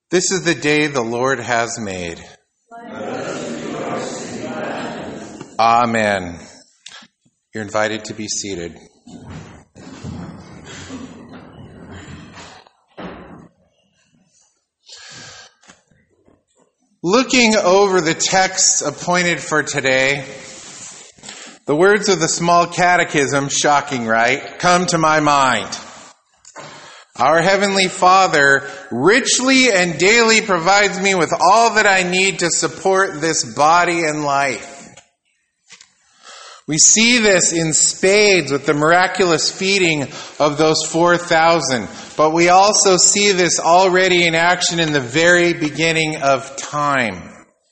This is the day the Lord has made. Amen. You're invited to be seated. Looking over the texts appointed for today, the words of the small catechism, shocking, right, come to my mind. Our Heavenly Father richly and daily provides me with all that I need to support this body and life. We see this in spades with the miraculous feeding of those 4,000, but we also see this already in action in the very beginning of time.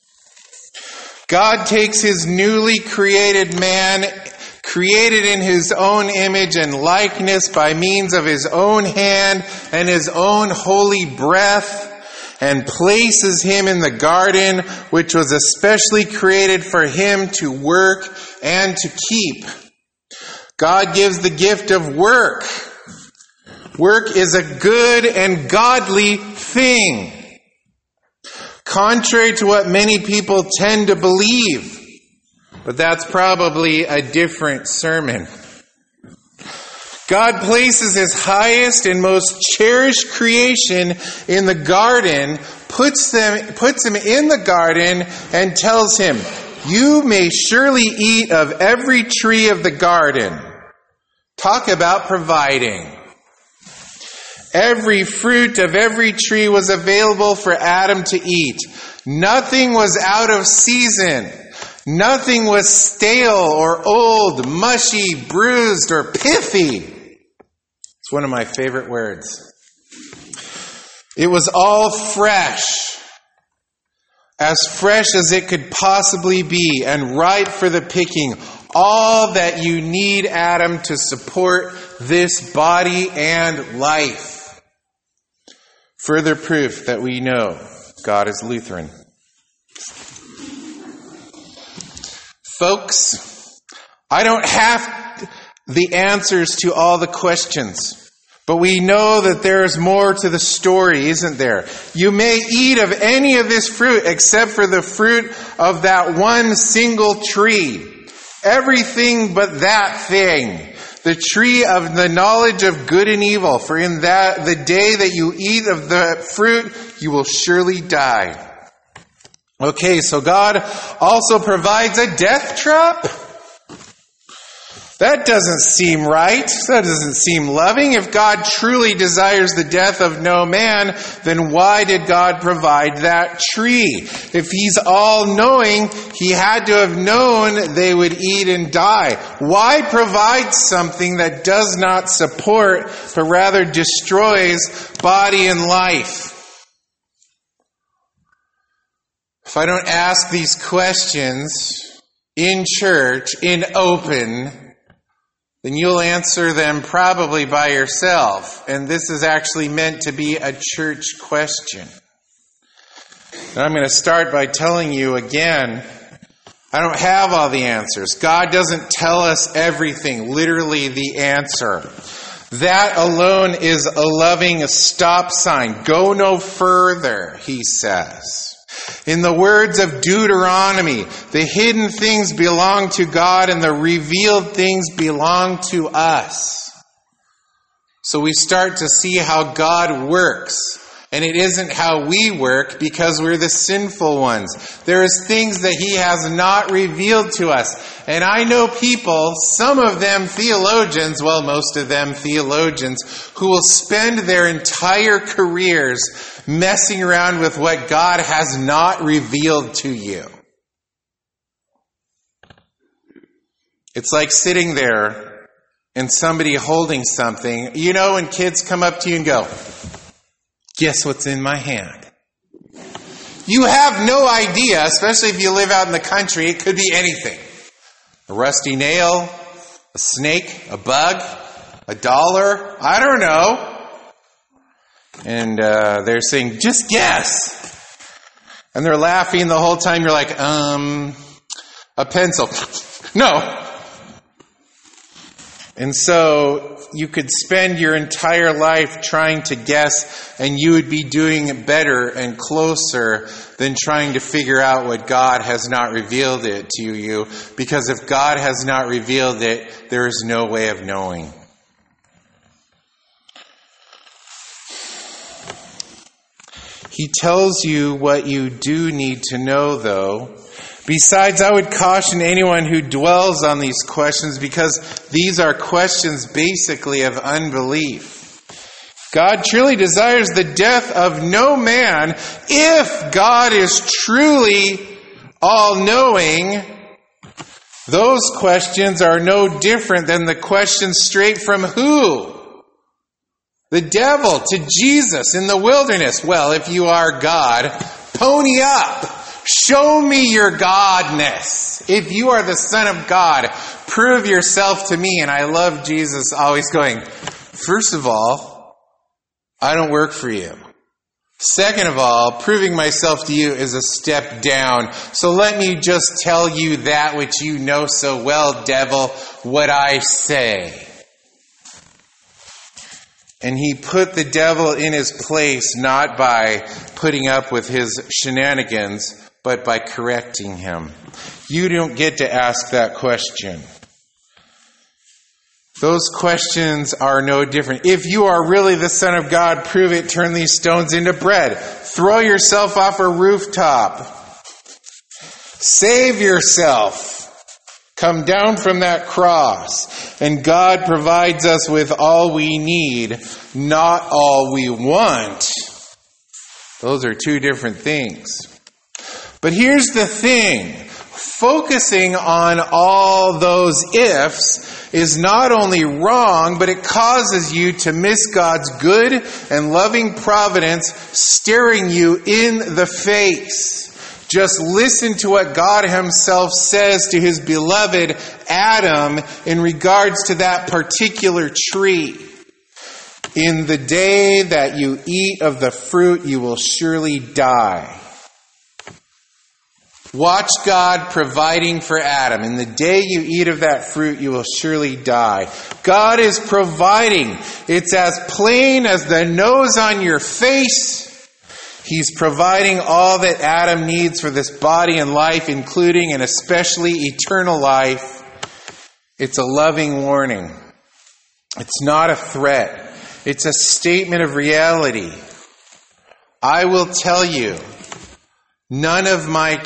God takes His newly created man, created in His own image and likeness by means of His own hand and His own holy breath, and places him in the garden, which was especially created for him to work and to keep. God gives the gift of work. Work is a good and godly thing, contrary to what many people tend to believe. But that's probably a different sermon. God places His highest and most cherished creation in the garden, puts him in the garden, and tells him, "You may surely eat of every tree of the garden." Talk about providing. Every fruit of every tree was available for Adam to eat. Nothing was out of season. Nothing was stale or old, mushy, bruised, or pithy. It's one of my favorite words. It was all fresh as it could possibly be, and ripe for the picking. All that you need, Adam, to support this body and life. Further proof that we know God is Lutheran. Folks, I don't have the answers to all the questions, but we know that there is more to the story, isn't there? You may eat of any of this fruit except for the fruit of that one single tree. Everything but that thing. The tree of the knowledge of good and evil. For in that the day that you eat of the fruit, you will surely die. Okay, so God also provides a death trap? That doesn't seem right. That doesn't seem loving. If God truly desires the death of no man, then why did God provide that tree? If He's all-knowing, He had to have known they would eat and die. Why provide something that does not support, but rather destroys body and life? If I don't ask these questions in church, in open, then you'll answer them probably by yourself. And this is actually meant to be a church question. And I'm going to start by telling you again, I don't have all the answers. God doesn't tell us everything, literally the answer. That alone is a loving stop sign. Go no further, He says. In the words of Deuteronomy, the hidden things belong to God and the revealed things belong to us. So we start to see how God works. And it isn't how we work because we're the sinful ones. There is things that He has not revealed to us. And I know people, some of them theologians, well, most of them theologians, who will spend their entire careers messing around with what God has not revealed to you. It's like sitting there and somebody holding something. You know when kids come up to you and go, "Guess what's in my hand?" You have no idea, especially if you live out in the country. It could be anything. A rusty nail, a snake, a bug, a dollar, I don't know. And they're saying, "Just guess." And they're laughing the whole time. You're like, a pencil. No. And so you could spend your entire life trying to guess, and you would be doing better and closer than trying to figure out what God has not revealed it to you. Because if God has not revealed it, there is no way of knowing. He tells you what you do need to know, though. Besides, I would caution anyone who dwells on these questions, because these are questions basically of unbelief. God truly desires the death of no man. If God is truly all-knowing, those questions are no different than the questions straight from who? The devil to Jesus in the wilderness. Well, if you are God, pony up. Show me your godness. If you are the Son of God, prove yourself to me. And I love Jesus always going, first of all, I don't work for you. Second of all, proving myself to you is a step down. So let me just tell you that which you know so well, devil, what I say. And he put the devil in his place, not by putting up with his shenanigans, but by correcting him. You don't get to ask that question. Those questions are no different. If you are really the Son of God, prove it. Turn these stones into bread. Throw yourself off a rooftop. Save yourself. Come down from that cross. And God provides us with all we need, not all we want. Those are two different things. But here's the thing. Focusing on all those ifs is not only wrong, but it causes you to miss God's good and loving providence staring you in the face. Just listen to what God himself says to his beloved Adam in regards to that particular tree. In the day that you eat of the fruit, you will surely die. Watch God providing for Adam. In the day you eat of that fruit, you will surely die. God is providing. It's as plain as the nose on your face. He's providing all that Adam needs for this body and life, including and especially eternal life. It's a loving warning. It's not a threat. It's a statement of reality. I will tell you, none of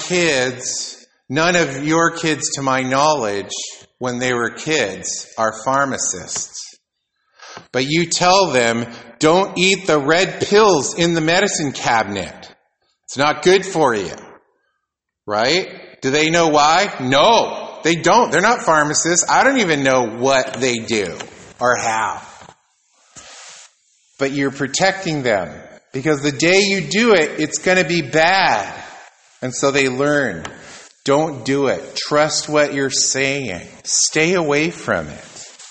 your kids to my knowledge, when they were kids, are pharmacists. But you tell them, don't eat the red pills in the medicine cabinet. It's not good for you. Right? Do they know why? No, they don't. They're not pharmacists. I don't even know what they do or how. But you're protecting them. Because the day you do it, it's going to be bad. And so they learn. Don't do it. Trust what you're saying. Stay away from it.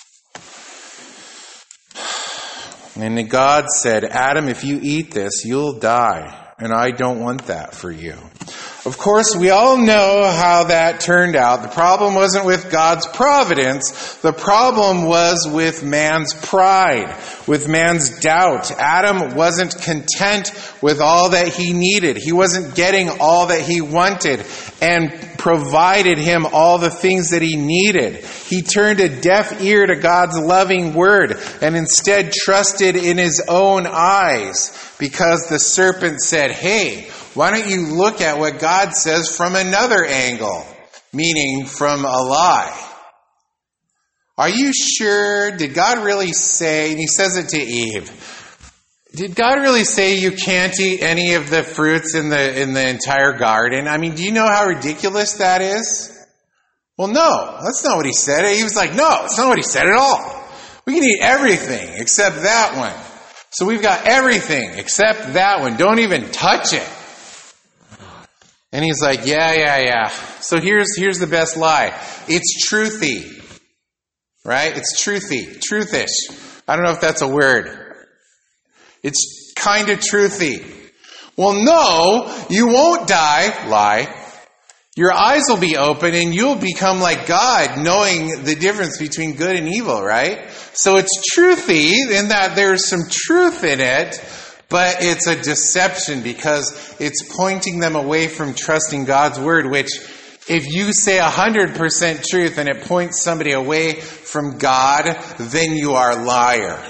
And God said, Adam, if you eat this, you'll die. And I don't want that for you. Of course, we all know how that turned out. The problem wasn't with God's providence. The problem was with man's pride, with man's doubt. Adam wasn't content with all that he needed. He wasn't getting all that he wanted and provided him all the things that he needed. He turned a deaf ear to God's loving word and instead trusted in his own eyes because the serpent said, hey, why don't you look at what God says from another angle, meaning from a lie? Are you sure? Did God really say, and he says it to Eve, did God really say you can't eat any of the fruits in the entire garden? I mean, do you know how ridiculous that is? Well, no, that's not what he said. He was like, no, it's not what he said at all. We can eat everything except that one. So we've got everything except that one. Don't even touch it. And he's like, yeah. So here's the best lie. It's truthy. Right? It's truthy. Truthish. I don't know if that's a word. It's kind of truthy. Well, no, you won't die. Lie. Your eyes will be open and you'll become like God, knowing the difference between good and evil, right? So it's truthy in that there's some truth in it, but it's a deception because it's pointing them away from trusting God's word, which if you say 100% truth and it points somebody away from God, then you are a liar.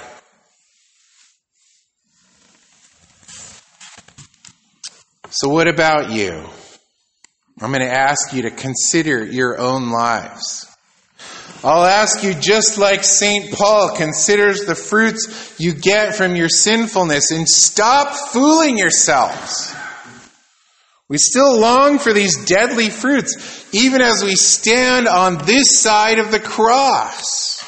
So what about you? I'm going to ask you to consider your own lives. I'll ask you, just like St. Paul considers the fruits you get from your sinfulness, and stop fooling yourselves. We still long for these deadly fruits, even as we stand on this side of the cross.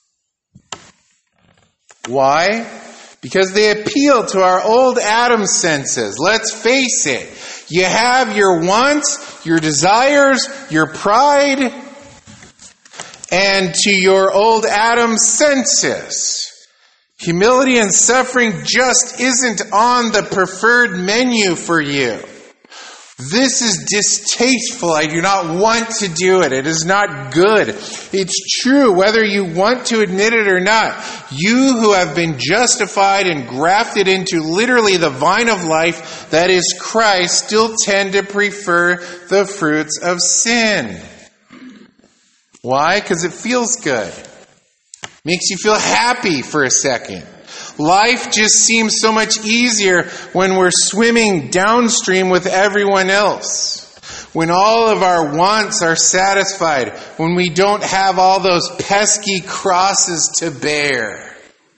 Why? Because they appeal to our old Adam senses. Let's face it. You have your wants, your desires, your pride, and to your old Adam senses. Humility and suffering just isn't on the preferred menu for you. This is distasteful. I do not want to do it. It is not good. It's true, whether you want to admit it or not. You who have been justified and grafted into literally the vine of life, that is Christ, still tend to prefer the fruits of sin. Why? Because it feels good. Makes you feel happy for a second. Life just seems so much easier when we're swimming downstream with everyone else. When all of our wants are satisfied. When we don't have all those pesky crosses to bear.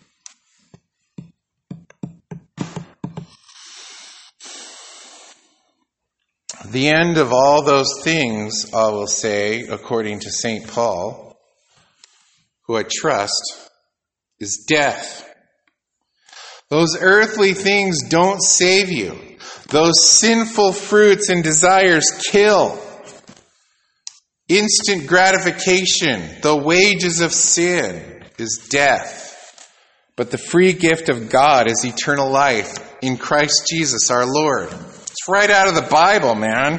The end of all those things, I will say, according to St. Paul, who I trust, is death. Those earthly things don't save you. Those sinful fruits and desires kill. Instant gratification, the wages of sin, is death. But the free gift of God is eternal life in Christ Jesus our Lord. It's right out of the Bible, man.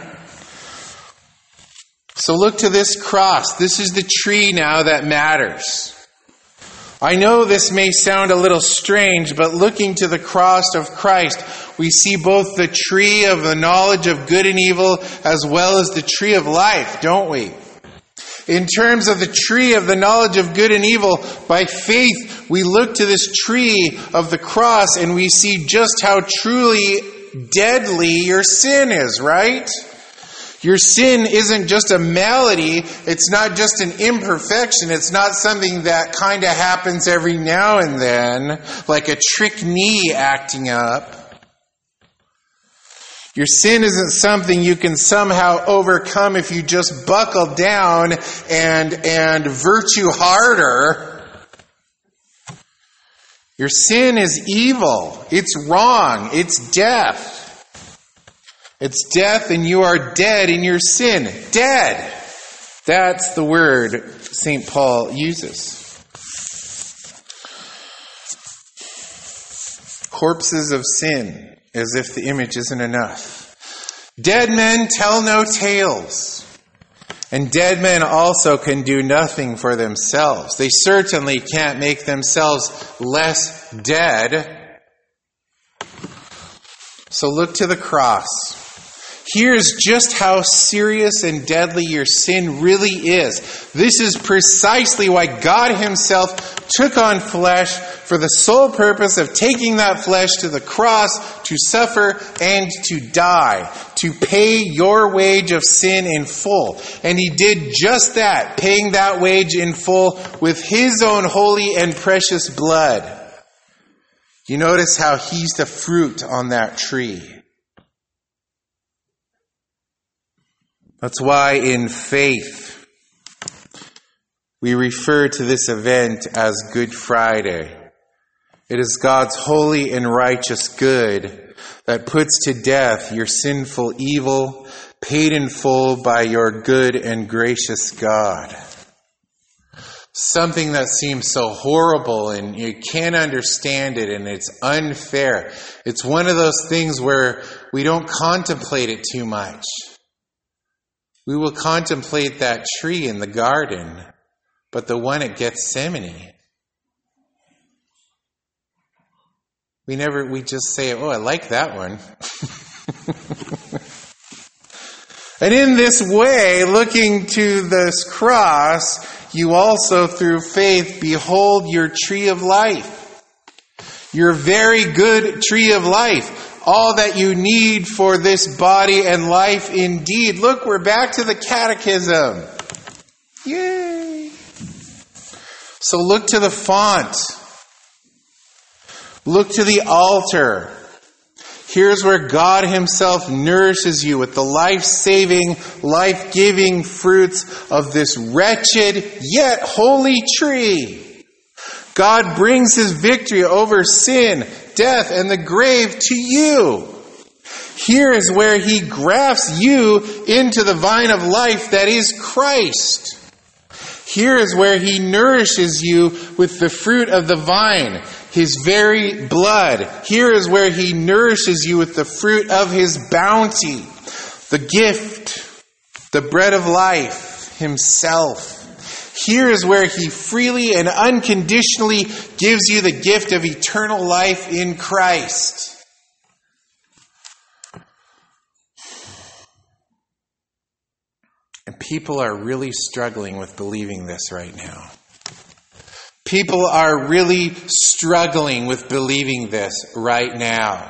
So look to this cross. This is the tree now that matters. I know this may sound a little strange, but looking to the cross of Christ, we see both the tree of the knowledge of good and evil as well as the tree of life, don't we? In terms of the tree of the knowledge of good and evil, by faith, we look to this tree of the cross and we see just how truly deadly your sin is, right? Your sin isn't just a malady. It's not just an imperfection. It's not something that kind of happens every now and then, like a trick knee acting up. Your sin isn't something you can somehow overcome if you just buckle down and virtue harder. Your sin is evil. It's wrong. It's death. It's death, and you are dead in your sin. Dead. That's the word St. Paul uses. Corpses of sin, as if the image isn't enough. Dead men tell no tales. And dead men also can do nothing for themselves. They certainly can't make themselves less dead. So look to the cross. Here's just how serious and deadly your sin really is. This is precisely why God himself took on flesh for the sole purpose of taking that flesh to the cross to suffer and to die, to pay your wage of sin in full. And he did just that, paying that wage in full with his own holy and precious blood. You notice how he's the fruit on that tree. That's why in faith we refer to this event as Good Friday. It is God's holy and righteous good that puts to death your sinful evil, paid in full by your good and gracious God. Something that seems so horrible and you can't understand it and it's unfair. It's one of those things where we don't contemplate it too much. We will contemplate that tree in the garden, but the one at Gethsemane, we just say, oh, I like that one. And in this way, looking to this cross, you also through faith behold your tree of life. Your very good tree of life. All that you need for this body and life indeed. Look, we're back to the catechism. Yay! So look to the font. Look to the altar. Here's where God himself nourishes you with the life-saving, life-giving fruits of this wretched yet holy tree. God brings his victory over sin, death, and the grave to you. Here is where he grafts you into the vine of life that is Christ. Here is where he nourishes you with the fruit of the vine, his very blood. Here is where he nourishes you with the fruit of his bounty, the gift, the bread of life, himself. Here is where he freely and unconditionally gives you the gift of eternal life in Christ. And people are really struggling with believing this right now. People are really struggling with believing this right now.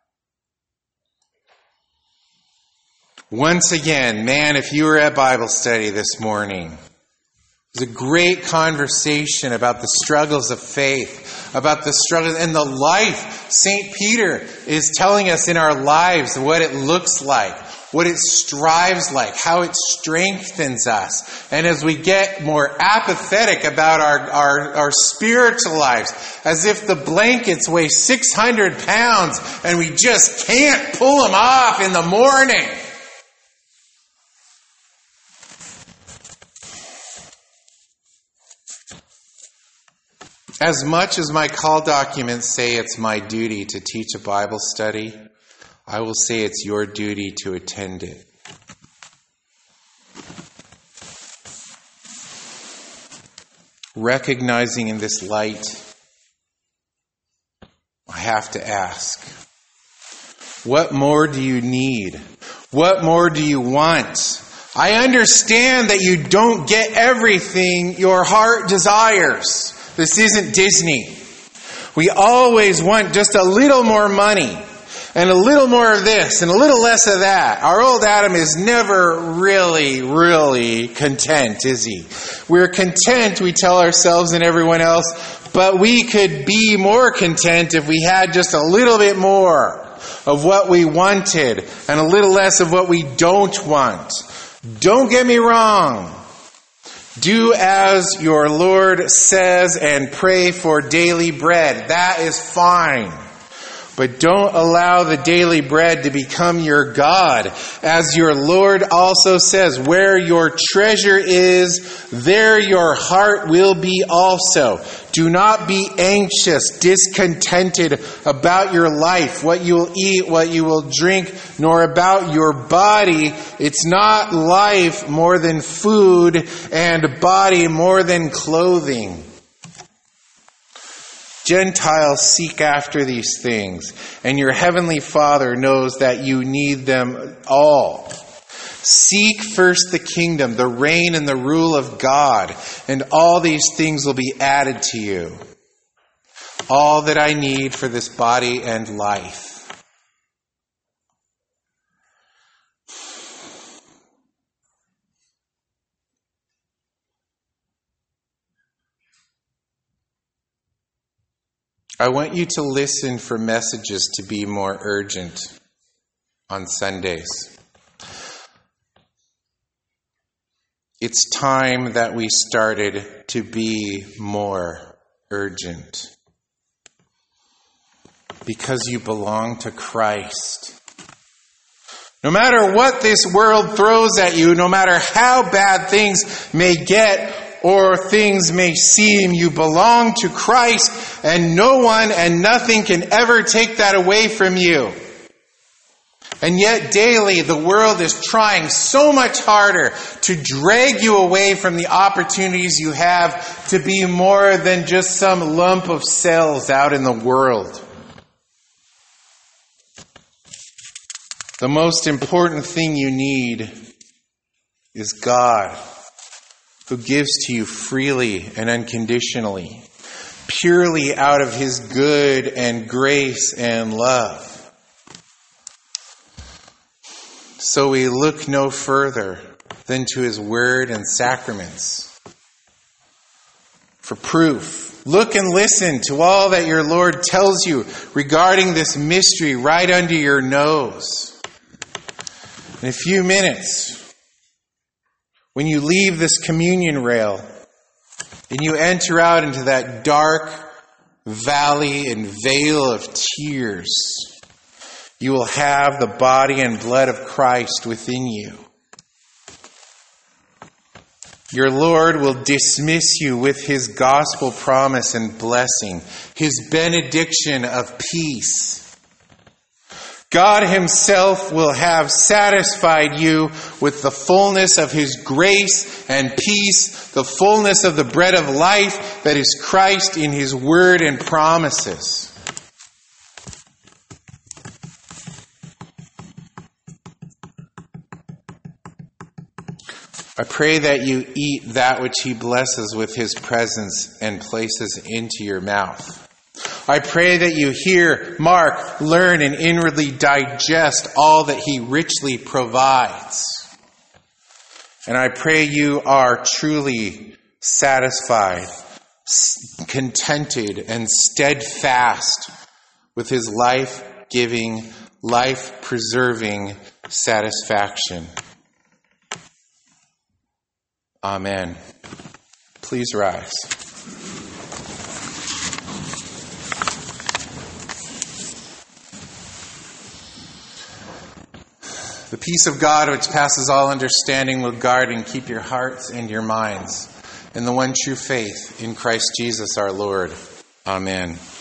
Once again, man, if you were at Bible study this morning, it was a great conversation about the struggles of faith, about the struggles and the life. St. Peter is telling us in our lives what it looks like, what it strives like, how it strengthens us. And as we get more apathetic about our spiritual lives, as if the blankets weigh 600 pounds and we just can't pull them off in the morning. As much as my call documents say it's my duty to teach a Bible study, I will say it's your duty to attend it. Recognizing in this light, I have to ask, what more do you need? What more do you want? I understand that you don't get everything your heart desires. This isn't Disney. We always want just a little more money and a little more of this and a little less of that. Our old Adam is never really content, is he? We're content, we tell ourselves and everyone else, but we could be more content if we had just a little bit more of what we wanted and a little less of what we don't want. Don't get me wrong. Do as your Lord says and pray for daily bread. That is fine. But don't allow the daily bread to become your God. As your Lord also says, where your treasure is, there your heart will be also. Do not be anxious, discontented about your life, what you will eat, what you will drink, nor about your body. It's not life more than food and body more than clothing. Gentiles seek after these things, and your heavenly Father knows that you need them all. Seek first the kingdom, the reign and the rule of God, and all these things will be added to you. All that I need for this body and life. I want you to listen for messages to be more urgent on Sundays. It's time that we started to be more urgent. Because you belong to Christ. No matter what this world throws at you, no matter how bad things may get or things may seem, you belong to Christ, and no one and nothing can ever take that away from you. And yet daily the world is trying so much harder to drag you away from the opportunities you have to be more than just some lump of cells out in the world. The most important thing you need is God, who gives to you freely and unconditionally, purely out of His good and grace and love. So we look no further than to His word and sacraments for proof. Look and listen to all that your Lord tells you regarding this mystery right under your nose. In a few minutes, when you leave this communion rail and you enter out into that dark valley and vale of tears, you will have the body and blood of Christ within you. Your Lord will dismiss you with His gospel promise and blessing, His benediction of peace. God Himself will have satisfied you with the fullness of His grace and peace, the fullness of the bread of life that is Christ in His word and promises. I pray that you eat that which He blesses with His presence and places into your mouth. I pray that you hear, mark, learn, and inwardly digest all that He richly provides. And I pray you are truly satisfied, contented, and steadfast with His life-giving, life-preserving satisfaction. Amen. Please rise. The peace of God, which passes all understanding, will guard and keep your hearts and your minds in the one true faith in Christ Jesus our Lord. Amen.